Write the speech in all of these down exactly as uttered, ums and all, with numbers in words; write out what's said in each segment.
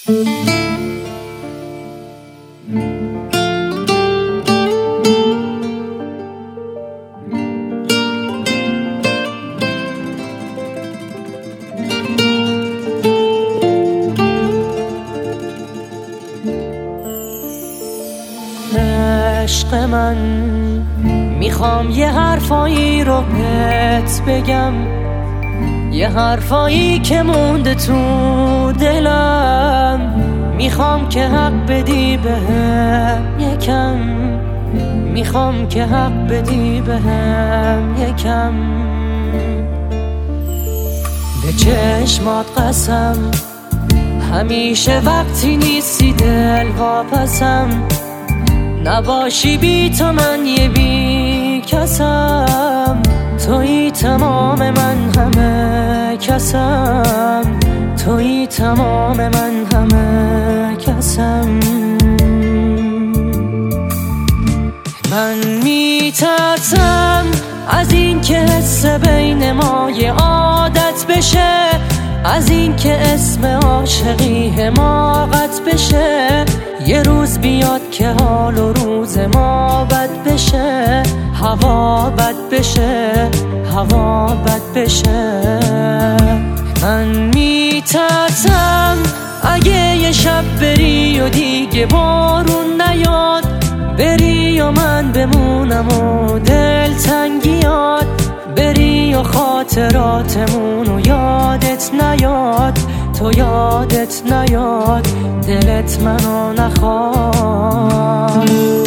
عشق من میخوام یه حرفایی رو بهت بگم، یه حرفایی که مونده تو دلم، میخوام که حق بدی بهم یکم، میخوام که حق بدی بهم یکم. به چشمات قسم همیشه وقتی نیستی دل واپسم، نباشی بی تو من یه بی کسم، تویی تمام من همه کسم، تویی تمام من همه کسم. من میترسم از این که حس بین ما یه عادت بشه، از این که اسم عاشقی حماقت بشه، یه روز بیاد که حال و روز ما بد بشه، هوا بد بشه، هوا بد بشه. من میترسم اگه یه شب بری و دیگه بارون نیاد، بری و من بمونم و دل تنگیات، بری و خاطراتمون و یادت نیاد، تو یادت نیاد، دلت منو نخواد.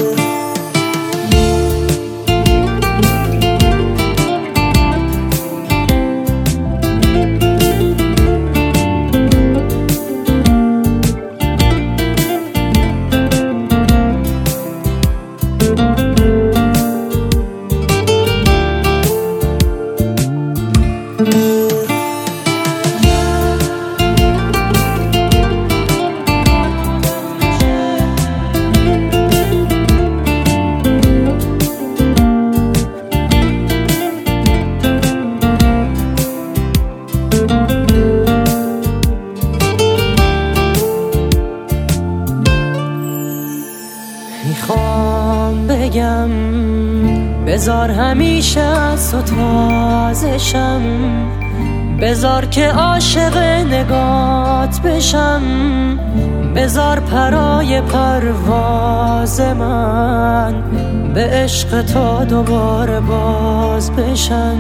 میخوام بگم بذار همیشه از تو تازشم، بذار که عاشق نگات بشم، بذار پرای پرواز من به عشق تو دوباره باز بشن.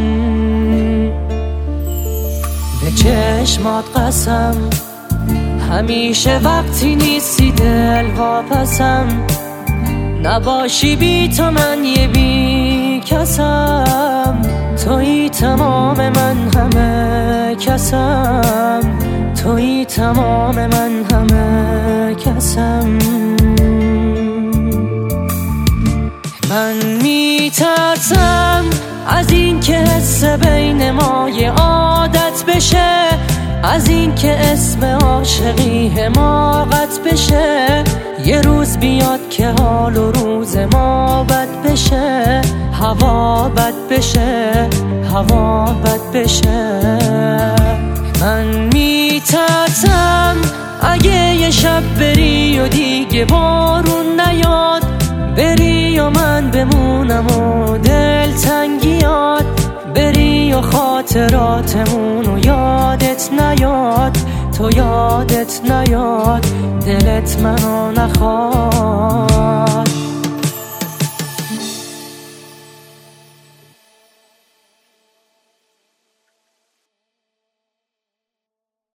به چشمات قسم همیشه وقتی نیستی دل واپسم، نباشی بی تو من یه بی کسم، تویی تمام من همه کسم، تویی تمام من همه کسم. من میترسم از این که حس بین ما یه عادت بشه، از این که اسم عاشقی حماقت بشه، یه روز بیاد که حال و روز ما بد بشه، هوا بد بشه، هوا بد بشه. من میترسم اگه یه شب بری و دیگه بارون نیاد، بری و من بمونم و دل تنگیات، بری و خاطراتمون و یادت نیاد، تو یادت نیاد، دلت منو نخواد.